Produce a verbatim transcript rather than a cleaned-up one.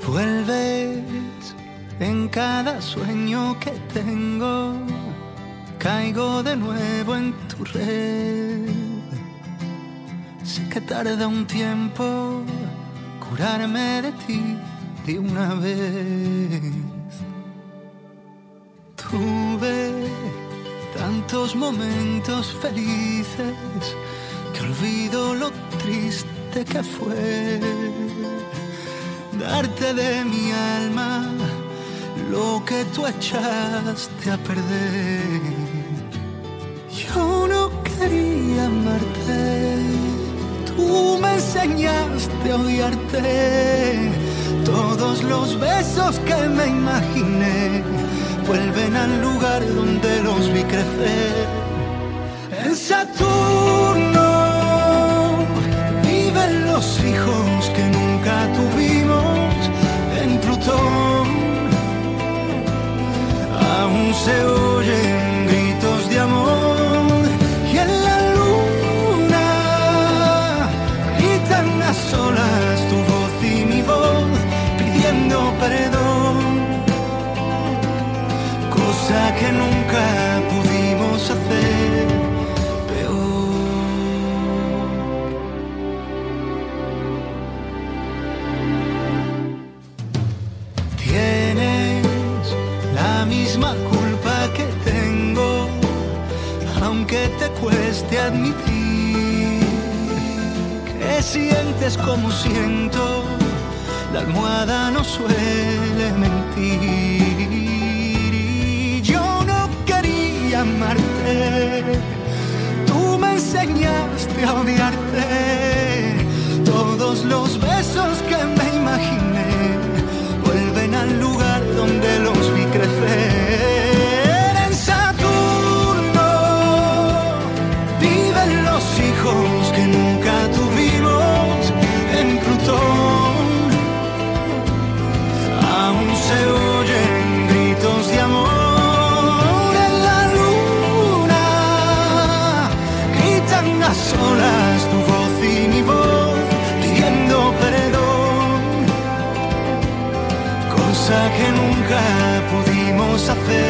Vuelves en cada sueño que tengo, caigo de nuevo en tu red. Sé que tarda un tiempo curarme de ti de una vez. Tuve tantos momentos felices que olvido lo triste que fue darte de mi alma lo que tú echaste a perder. Yo no quería amarte, tú me enseñaste a odiarte. Todos los besos que me imaginé vuelven al lugar donde los vi crecer. En Saturno viven los hijos que nunca tuvimos. En Plutón aún se oyen gritos de amor. Y en la luna gritan a solas tu voz y mi voz pidiendo perdón, cosa que nunca pudimos hacer peor. Tienes la misma culpa que tengo, aunque te cueste admitir que sientes como siento. La almohada no suele mentir. Y yo no quería amarte, tú me enseñaste a odiarte. Todos los besos que me imaginé vuelven al lugar donde los vi crecer. En Saturno viven los hijos que nunca tuvimos. En Plutón aún se oyen gritos de amor. En la luna gritan a solas tu voz y mi voz pidiendo perdón, cosa que nunca pudimos hacer.